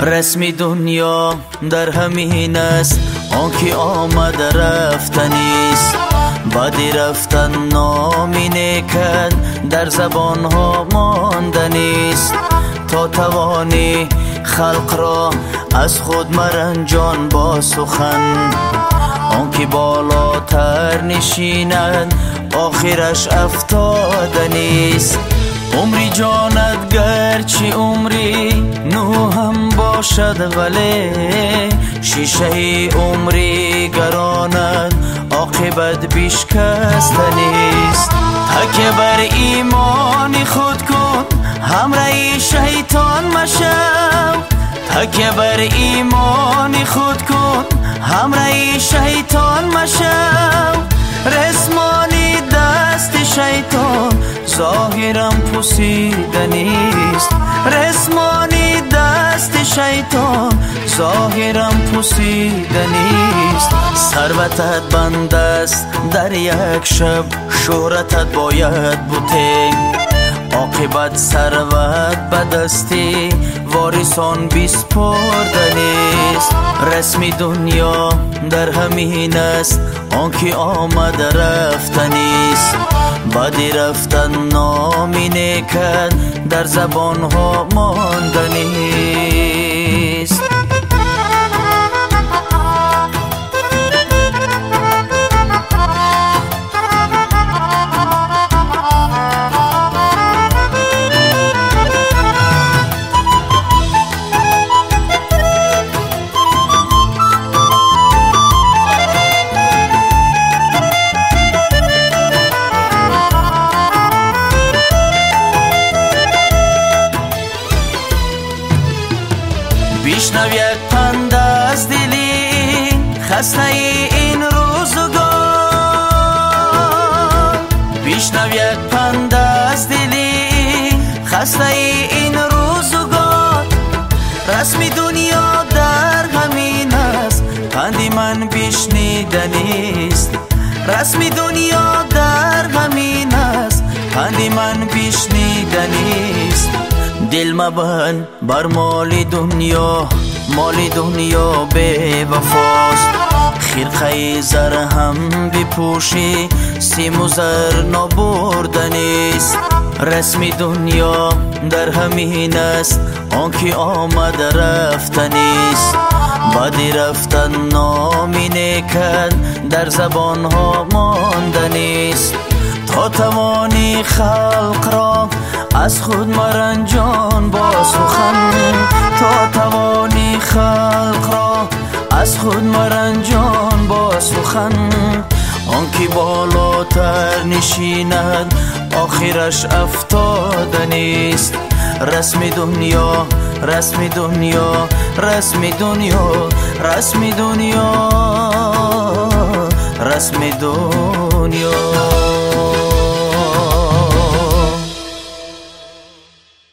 رسم دنیا در همین است، آنکه آمد رفتنیست. بعد رفتن نامی نیکن در زبان ها ماندنیست. تا توانی خلق را از خود مرنجان با سخن، آنکه بالاتر نشیند آخرش افتادنیست. عمری جانت گرچه عمری نو هم باشد، ولی شیشه عمری گرانت عاقبت بیشکستنیست. تکیه بر ایمان خود کن، همراه شیطان مشو. تکیه بر ایمان خود کن، همراه شیطان مشو. رسمانی دست شیطان ظاهرم پوسیدنیست. رسمانی دست شیطان ظاهرم پوسیدنیست. ثروتت بند است در یک شب، شهرتت باید بوده. عاقبت ثروت به دستی وارثان بسپردنیست. رسم دنیا در همین است، آنکه آمد رفتنیست. بعد رفتن نامی نیکن در زبان ها ماندنیست. بشنو یک پند از دلی خسته این روزگار. بشنو یک پند از دلی خسته این روزگار. رسم دنیا در همین است، پند من بشنیدنیست. رسم دنیا در همین است، پند من بشنیدنیست. دل مبند بر مال دنیا، مال دنیا بے وفاست. خرقه زر هم بپوشی، سیم و زر نبردنیست. رسم دنیا در همین است، آنکه آمد رفتنیست. بعد رفتن نامی نیکن در زبان ها ماندنیست. تا توانی خلق را از خود مرنجان با سخن، تا توانی خلق را از خود مرنجان با سخن. آنکه بالاتر نشیند آخرش افتادنیست. رسم دنیا، رسم دنیا، رسم دنیا، رسم دنیا، رسم دنیا.